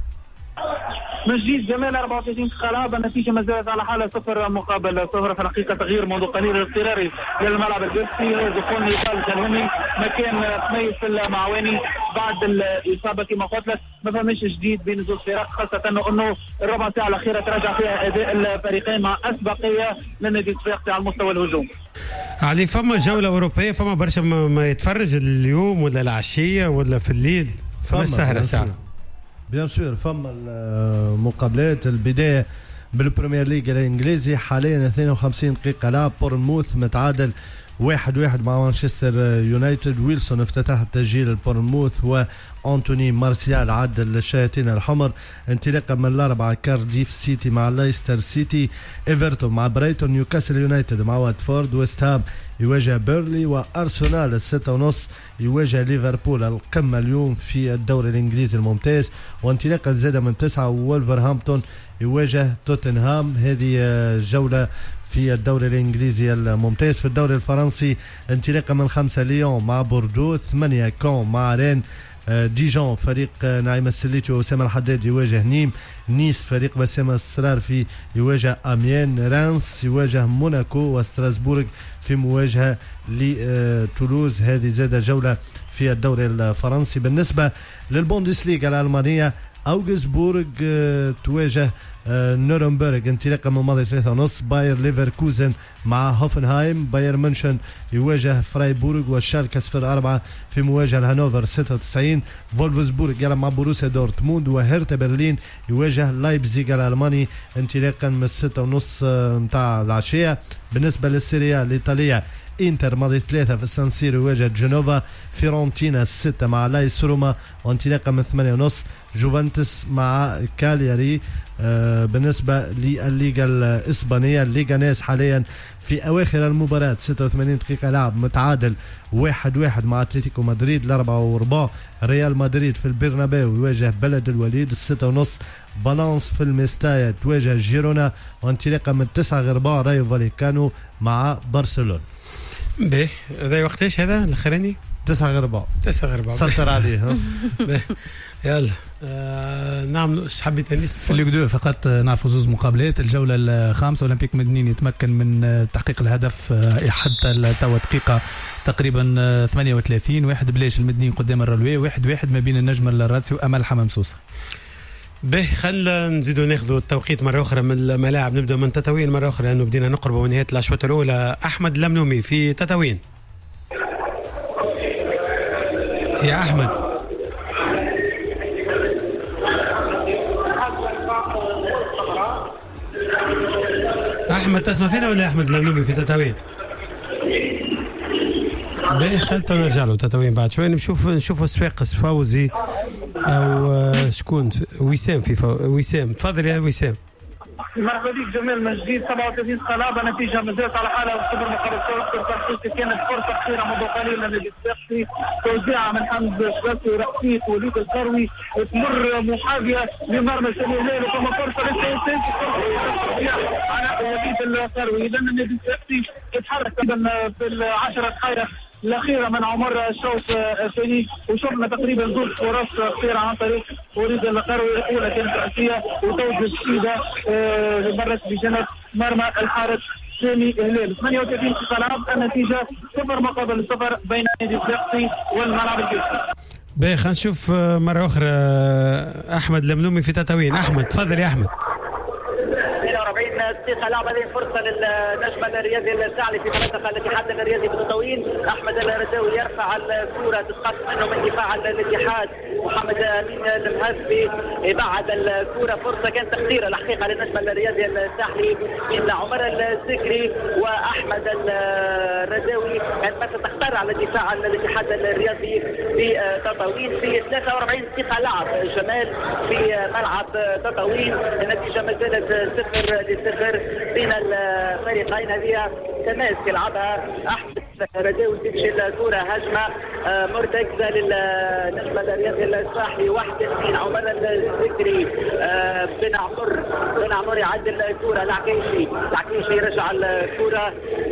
من جديد جمال أربعة وثلاثين قرابة. النتيجة ما زالت على حالة صفر مقابل صفر. في الحقيقة تغيير منذ قليل اضطراري للملعب الجرسي، دخول نضال جنوني مكان تميز المعواني بعد الإصابة كما قلت لك. ما فهمش جديد بين زوج فرق، خاصة أنه الربع ساعة الأخيرة تراجع فيها أداء الفريقين مع أسبقية للنادي الصفاقسي على مستوى الهجوم. علي فما جولة أوروبية، فما برشا ما يتفرج اليوم ولا العشية ولا في الليل، فما السهرة ساعة بيان سور. فما المقابلات البداية بالبريمير ليج الانجليزي حاليا اثنين وخمسين دقيقة لعب. بورنموث متعادل واحد واحد مع مانشستر يونايتد. ويلسون افتتح التسجيل البورنموث وأنتوني مارسيال عدل الشياطين الحمر. انطلاقا من الأربعة كارديف سيتي مع لايستر سيتي، ايفرتون مع برايتون، نيوكاسل يونايتد مع واتفورد، ويست هام يواجه بيرلي، وارسنال الستة ونص يواجه ليفربول. القمة اليوم في الدوري الانجليزي الممتاز. وانطلاقا زاد من تسعة وولفرهامبتون يواجه توتنهام. هذه الجولة في الدوري الانجليزي الممتاز. في الدوري الفرنسي انطلاقا من خمسة ليون مع بوردو، ثمانية كون مع رين، ديجون فريق نعيم السليتي وأسامة الحداد يواجه نيم، نيس فريق بسام السرار في يواجه أميان، رانس يواجه موناكو، وستراسبورغ في مواجهة لتولوز. هذه زادة جولة في الدوري الفرنسي. بالنسبة للبوندسليغا الألمانية أوغسبورغ تواجه نورنبرغ انطلاقا من ماضي ثلاثة ونص. باير ليفركوزن مع هوفنهايم، باير منشن يواجه فرايبورغ، والشالكة صفر أربعة في مواجهة الهانوفر ستة وتسعين. فولفسبورغ يلعب مع بروسيا دورتموند، وهيرتا برلين يواجه لايبزيغ الألماني انطلاقا من الستة ونص متاع العشية. بالنسبة للسيريا الإيطالية انتر ماضي ثلاثة في السانسير يواجه جنوفا، فيرونتينا الستة مع لايس روما، وانطلاقا من ثمانية ونص جوفنتوس مع كالياري. آه بالنسبة للليغا الإسبانية الليغانيس حاليا في أواخر المباراة ستة وثمانين دقيقة لعب، متعادل واحد واحد مع أتلتيكو مدريد الأربعة وربع. ريال مدريد في البرنابيو يواجه بلد الوليد الستة ونص. بالانس في الميستايا تواجه جيرونا، وانطلاقا من تسعة غرباء رايو فاليكانو مع برشلونة. به هذا وقتاش هذا الاخراني؟ تسعة غرباء تسعة غرباء سلطر عليه. يلا آه نعم. ايش حبيت انيس في الليغ دو فقط نعرفوا زوز مقابلات. الجوله الخامسه اولمبيك مدنين يتمكن من تحقيق الهدف حتى توا دقيقه تقريبا ثمانية وثلاثين. واحد بلاش المدنين قدام الرلوي، واحد واحد ما بين النجم الراتسي وامل حمامسوسه. به خلينا نزيدوا ناخذوا التوقيت مره اخرى من الملاعب. نبدا من تطاوين مره اخرى لانه بدينا نقربوا من نهايه الاشواط الاولى. احمد لمنومي في تطاوين. يا احمد احمد تسمع فينا ولا احمد لمنومي في تطاوين؟ باهي خلطة نرجع له تطاوين بعد شوي. نشوف نشوف صفاقس فوزي او شكون وسام في فو... وسام تفضل يا وسام. مرحبا بك جمال من جديد. سبعة وثلاثين قلابه نتيجه مازالت على حاله صفر مقابل صفر. كانت فرصه اخيره منذ قليل للنادي الصفاقسي، توزيعها من حمد الشباسي ورقيق وليد القروي تمر محاذيه لمرمى الهلال، وثم فرصه للتوسيع على وليد القروي. اذا النادي الصفاقسي يتحرك في العشره دقائق الأخيرة من عمر الشوط الثاني، وشفنا تقريبا زوج فرص خير عن طريق وليد القروي. الأولى كانت رأسية وتوجد شيدة مرت بجنب مرمى الحارس سامي هلال. ثمانية وثلاثين دقيقة لعب، النتيجة صفر مقابل صفر بين النادي الصفاقسي والملعب الجيش. باهي خلينا نشوف مرة أخرى أحمد لملومي في تطاوين. أحمد تفضل يا أحمد. دقيقة لعب هذه فرصة للنجم الرياضي الساعلي في منطقة الاتحاد الرياضي بتطاوين. أحمد الرزاوي يرفع الكرة تسقط منه من دفاع الاتحاد. محمد أمين المهزبي بعد الكرة، فرصة كانت تخطيرة الحقيقة للنجم الرياضي الساحلي من عمر السكري وأحمد الرزاوي. المسا تختار على دفاع الاتحاد الرياضي في تطاوين في ثلاثة وأربعين دقيقة لعب جمال في ملعب تطاوين. النتيجة ما زالت صفر لصفر بين الفريقين. هذه تماس يلعبها احمد رجاوي تمشي الكره هجمه مرتكزه للنجم الرياضي الساحلي واحد اثنين عمر الذكري بن عمر بن عمر يعدل الكره العكيشي العكيشي يرجع الكره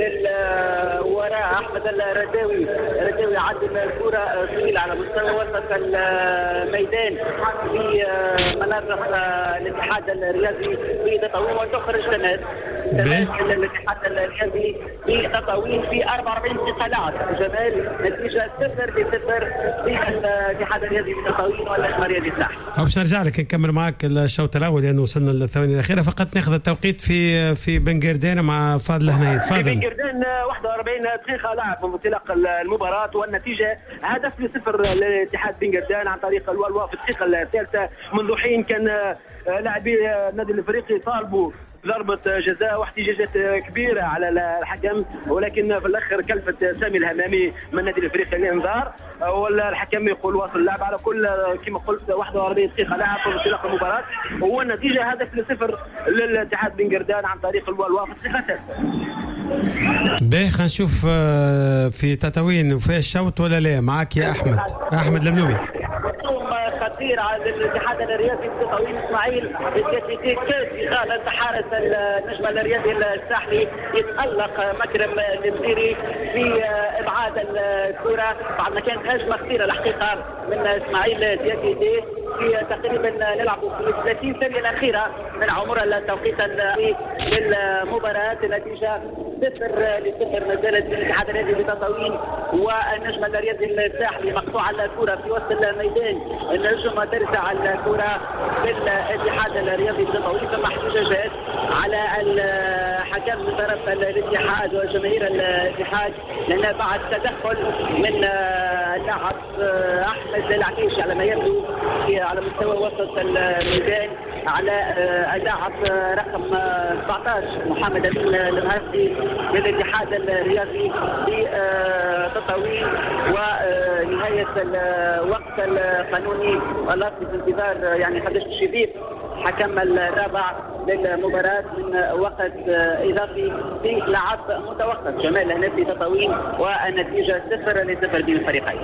للوراء احمد الرجاوي الرجاوي يعدل الكره طويله على مستوى وسط الميدان في مناطق الاتحاد الرياضي في تطويل وتخرج تماس الاتحاد الرياضي في تطويل في أربعة وأربعين دقيقة لعب جمال نتيجة صفر لصفر في الاتحاد الرياضي في تطويل والنجم الرياضي الساحلي. باش نرجع لك نكمل معك الشوط الأول لأنه وصلنا للثواني الأخيرة فقط ناخذ التوقيت في في بن قردان مع فاضل هنايد. في بن قردان واحد وأربعين دقيقة لعب في انطلاق المباراة والنتيجة هدف لصفر للاتحاد بن قردان عن طريق الوالوا في الدقيقة الثالثة منذ حين كان لاعبي النادي الافريقي طالبوا ضربة جزاء واحتجاجات كبيرة على الحكم ولكن في الأخر كلفت سامي الهمامي من النادي الافريقي الانذار والحكم يقول واصل اللعب على كل كما قلت واحد وأربعين دقيقة لعب في انطلاق المباراة وهو النتيجة هدف لصفر للاتحاد بن قردان عن طريق الوالوا في الدقيقة الثالثة. باهي خلينا نشوف في تطاوين وفيه الشوط ولا لا. معك يا أحمد أحمد لملومي. خطير على الاتحاد الرياضي في تطويل اسماعيل الكاسيتي كاسي غالب حارس النجم الرياضي الساحلي يتألق مكرم المديري في ابعاد الكره بعد ما كانت هجمه خطيره الحقيقه من اسماعيل دياكيتي في تقريبا نلعبوا في ثلاثين ثانيه الاخيره من عمر التوقيت للمباراه النتيجه صفر لصفر ما زالت الاتحاد الرياضي بتطاوين والنجم الرياضي الساحلي مقطوع الكره في وسط الميدان النجم ترجع الكره للاتحاد الرياضي بتطاوين ثم احتجاجات على الحكم من طرف الاتحاد وجماهير الاتحاد لان بعد تدخل من اللاعب احمد العكيشي على ما يبدو على مستوى وسط الميدان على اللاعب رقم سبعة عشر محمد امين المهدي للاتحاد الرياضي في تطاوين ونهايه الوقت القانوني واللفظ في انتظار يعني قداش باش يضيف حكم الرابع للمباراة من وقت إضافي في لعب متوقف جمال هنا في تطاوين والنتيجة صفر لصفر بين الفريقين.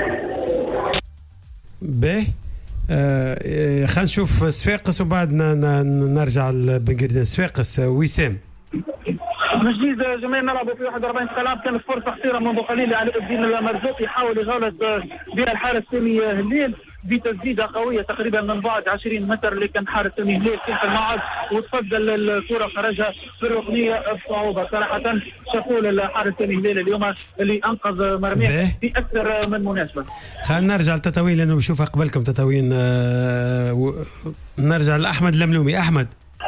باهي آه خلينا نشوف صفاقس وبعد نرجع لبن قردان. صفاقس وسام من جديد جميع نلعبوا في واحد وأربعين دقيقة لعب كانت فرصة خطيرة منذ قليل على الدين المرزوقي يحاول يغلط بها الحارس سامي هليل بتسديده قويه تقريبا من بعد عشرين متر اللي كان حارس سامي هليل في المعرض وتفضل الكره خرجها في الركنيه بصعوبه صراحه شافوا للحارس سامي هليل اليوم اللي انقذ مرميه في اكثر من مناسبه. خلينا نرجع لتطاوين لانه بشوف قبلكم تطاوين آه و... نرجع لاحمد لملومي. احمد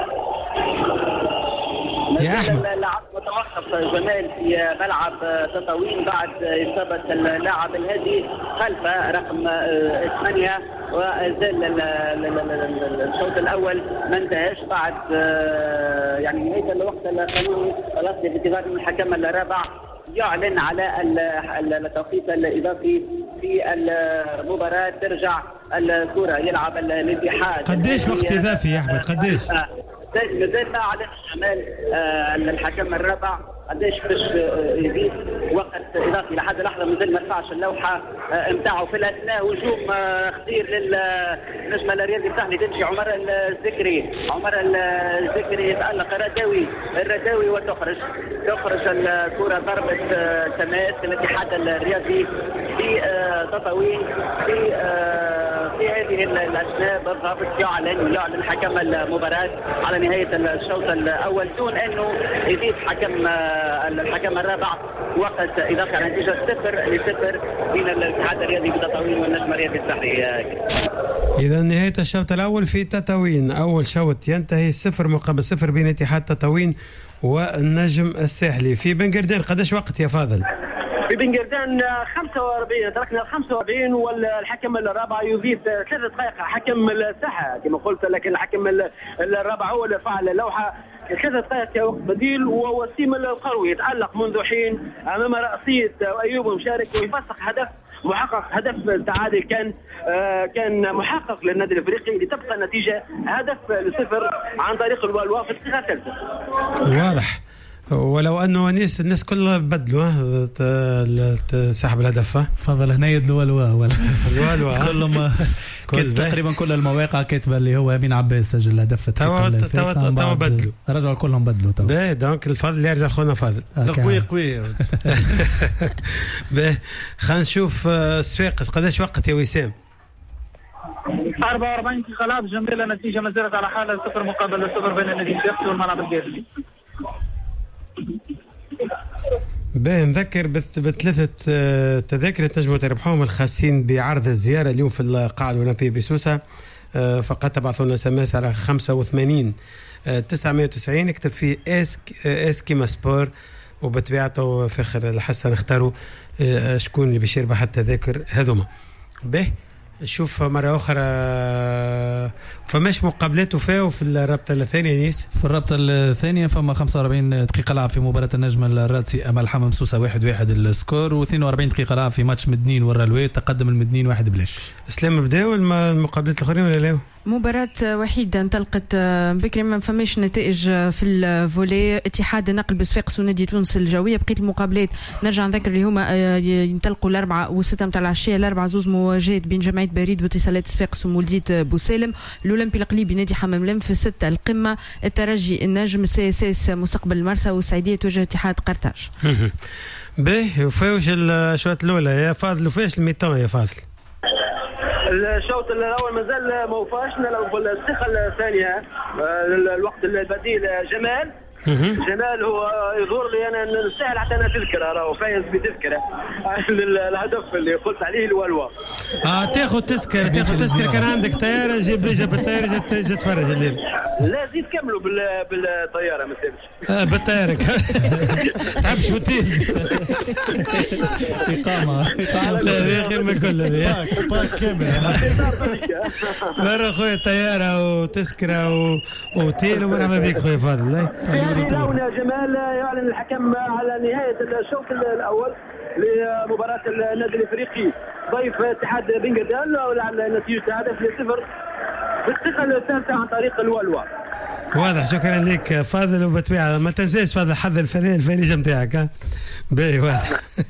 يا احمد اللعب متوقف جمال في ملعب تطاوين بعد اصابه اللاعب الهادي خلف رقم ثمانية وزال الشوط الاول ما انتهاش بعد يعني نهايه الوقت القانوني خلاص بانتظار من الحكم الرابع يعلن على التوقيت الاضافي في المباراه. ترجع الكره يلعب الاتحاد. قديش وقت اضافي يا احمد قديش؟ مازال ما اعلن جمال الحكم الرابع قديش باش يزيد وقت اضافي لحد اللحظه مازال ما رفعش اللوحه نتاعو في الاثناء. هجوم خطير للنجم الرياضي الساحلي تمشي عمر الذكري عمر الذكري يتالق الرداوي الرداوي وتخرج تخرج الكره ضربه تماس الاتحاد الرياضي في تطاوين في في هذه الاثناء بالضبط يعلن يعلن حكم المباراه على نهايه الشوط الاول دون انه يضيف حكم الحكم الرابع وقت اضافي على نتيجه صفر لصفر بين الاتحاد الرياضي بتطاوين والنجم الرياضي الساحلي. اذا نهايه الشوط الاول في تطاوين اول شوط ينتهي صفر مقابل صفر بين اتحاد تطاوين والنجم الساحلي. في بن قردان قداش وقت يا فاضل؟ في بن قردان خمسة وأربعين تركنا خمسة وأربعين والحكم الرابع يضيف ثلاث دقائق حكم الساحه كما قلت لكن الحكم الرابع هو اللي فعل اللوحه ثلاث دقائق كوقت بديل ووسيم القروي يتألق منذ حين امام رأسية ايوب مشارك ويفسخ هدف محقق هدف التعادل كان آه كان محقق للنادي الافريقي لتبقى النتيجه هدف لصفر عن طريق الوالوا في الدقيقه الثالثه. واضح ولو انه ناس الناس كلها بدلوا سحب الهدف. فضل هنا يدلوا الوا الوا كلهم تقريبا كل المواقع كاتبه اللي هو امين عباس سجل الهدف. توا توا توا بدلوا رجعوا كلهم بدلوا توا. باهي دونك الفضل يرجع خونا فاضل. قوي قوي. باهي خلينا نشوف صفاقس قداش وقت يا وسام؟ أربعة وأربعين انتقالات جميلة، نتيجة ما زالت على حالة صفر مقابل صفر بين النادي الشيخسي والملعب الجيزي. باهي نذكر بثلاثة تذاكر تنجموا تربحوهم الخاصين بعرض الزيارة اليوم في القاعة الأولمبية بسوسة. فقط تبعثوا لنا سماس على خمسة وثمانين تسعمائة وتسعين اكتب فيه اسك اسكيما سبور، وبطبيعته فخر الحسن اختاروا شكون اللي باش يربح التذاكر هذوما. باهي نشوف مرة أخرى فماش مقابلات وفاو في الرابطة الثانية نيس. في الرابطة الثانية فما خمسة وأربعين دقيقة لعب في مباراة النجم الرادسي أمام حمام سوسة واحد واحد السكور، واثنين وأربعين دقيقة لعب في ماتش مدنين والرلوي تقدم المدنين واحد بلاش. اسلام بداوا المقابلات الأخرين ولا لا؟ مباراة وحيدة انطلقت بكري، ما فماش نتائج في الفولي. اتحاد النقل بصفاقس ونادي تونس الجوية. بقيت المقابلات نرجع نذكر اللي هما ينطلقوا الأربعة وستة متاع العشية. الأربعة زوز مواجهات بين جمعية بريد واتصالات صفاقس ومولدية بوسالم. الأولمبي القليبي نادي حمام لم. في ستة القمة الترجي النجم سي اس اس مستقبل المرسى والسعيدية تواجه اتحاد قرطاج. باهي وفاوش الأشواط الأولى يا فاضل وفاش الميتون يا فاضل؟ الشوط الاول مازال ما وفاش، نلعب الثقه الثانيه الوقت البديل. جمال جمال هو يظهر لي انا نستاهل حتى انا تذكره، راهو فايز بتذكره الهدف اللي قلت عليه الوالوا. اه تاخذ تذكره تاخذ تذكره كان عندك طياره جيب لي جاب الطياره جات تتفرج الليل. لا زيد كملوا بالطياره ما تهمش. اه بالطياره تحبش اوتيل اقامه لا يا اخي ما كل هذا باك كامل مرة خويا طياره وتذكره واوتيل ومرحبا بك خويا فاضل. هنا جمال يعلن الحكم على نهايه الشوط الاول لمباراه النادي الافريقي ضيف اتحاد بن قردان، ولعل نتيجه هدف لصفر بالثقه الثالثه عن طريق الوالوا. واضح. شكرا لك فاضل، وبطبيعه ما تنساش فاضل حظ الفريق الفريق نتاعك. ها باهي واضح.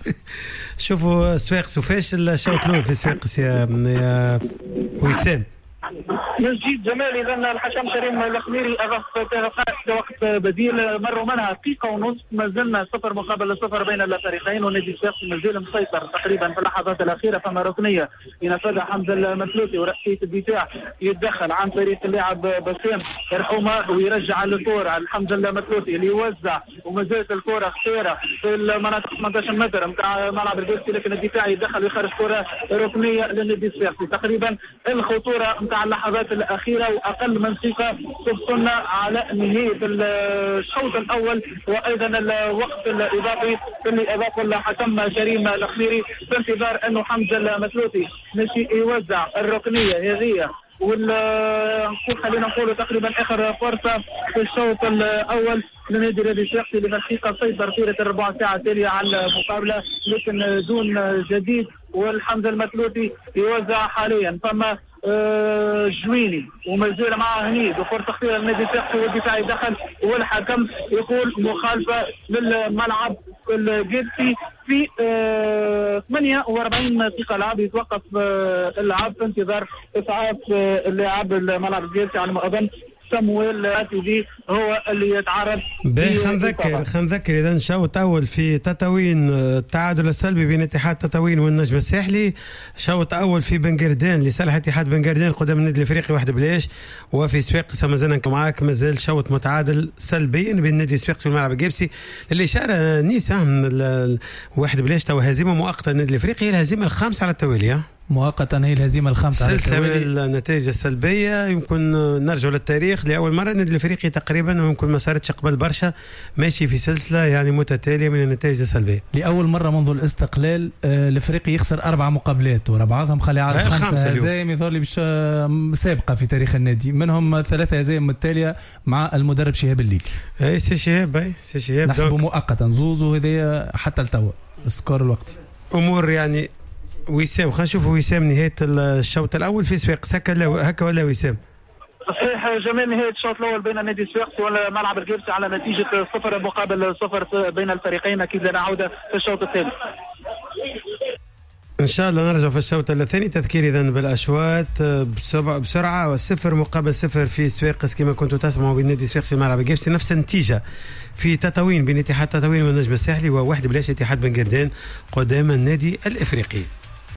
شوفوا صفاقس وفاش الشوط الاول في صفاقس يا يا وسام؟ من جديد جمال اذا الحكم كريم الخميري اضاف وقت بديل مروا منها دقيقه ونصف. ما زلنا صفر مقابل صفر بين الفريقين، والنادي الشيخسي ما زال مسيطر تقريبا في اللحظات الاخيره. فما ركنيه ينفذها حمزه المسلوتي ورئيس الدفاع يتدخل عن طريق اللاعب بسام رحومه ويرجع الكره على حمزه المسلوتي اللي يوزع، وما زالت الكره خطيره في المناطق ثمانية عشر متر نتاع ملعب الجيزي، لكن الدفاع يتدخل ويخرج كره ركنيه للنادي الشيخسي. تقريبا الخطوره نتاع اللحظات الأخيرة وأقل من دقيقة تبصلنا على نهاية الشوط الأول، وأيضا الوقت الإضافي اللي أضافه الحكم كريم الخميري في انتظار أنه حمزة المسلوتي ماشي يوزع الركنية هذه. ونقول خلينا نقول تقريبا اخر فرصه في الشوط الاول لنادي الشيخسي اللي في الحقيقه سيطر طيله الربع ساعه التاليه على المقابله لكن دون جديد. والحمزه المسلوتي يوزع حاليا، فما آه جويني ومازال معه هنيد وفرصه خطيره للنادي الشيخسي والدفاع يدخل، والحكم يقول مخالفه للملعب الجيزي في آه ثمانية وأربعين دقيقه لعب. يتوقف آه اللعب في انتظار اسعاف آه اللاعب الملعب الجيزي على ما اظن سمويل اتيدي هو اللي يتعرض. باهي خلينا نذكر خلينا نذكر اذا شوط اول في تطاوين التعادل السلبي بين اتحاد تطاوين والنجم الساحلي. شوط اول في بن قردان لصالح اتحاد بن قردان قدام النادي الافريقي واحد بلاش. وفي صفاقس مازال معاك مازال شوط متعادل سلبيا بين النادي الصفاقسي والملعب الجيبسي. الاشاره نيسا واحد بلاش تو هزيمه مؤقته للنادي الافريقي، هي الهزيمه الخامسه على التوالي. مؤقتا هي الهزيمه الخامسه على التوالي. سلسله من النتائج السلبيه يمكن نرجع للتاريخ لاول مره النادي الافريقي تقريبا ويمكن ما صارتش قبل برشا ماشي في سلسله يعني متتاليه من النتائج السلبيه. لاول مره منذ الاستقلال الافريقي يخسر اربع مقابلات ورا بعضهم، خلي على خمسه هزايم يظهر لي باش سابقه في تاريخ النادي، منهم ثلاثه هزايم متتاليه مع المدرب شهاب الليثي. اي سي شهاب اي سي شهاب نحسبه مؤقتا زوزو هذا حتى لتوا السكور الوقتي. امور يعني وسام خلينا نشوفوا وسام نهايه الشوط الاول في صفاقس هكا هكا ولا وسام؟ صحيح جمال، نهاية الشوط الأول بين النادي الصفاقسي والملعب الجبسي على نتيجة صفر مقابل صفر بين الفريقين. أكيد لنا عودة في الشوط الثاني ان شاء الله. نرجع في الشوط الثاني. تذكير اذا بالاشواط بسرعه، والصفر مقابل صفر في صفاقس كما كنتوا تسمعوا بين نادي صفاقسي الملعب الجبسي. نفس النتيجه في تطاوين بين اتحاد تطاوين والنجم الساحلي، وواحد بلاش اتحاد بن قردان قدام النادي الافريقي.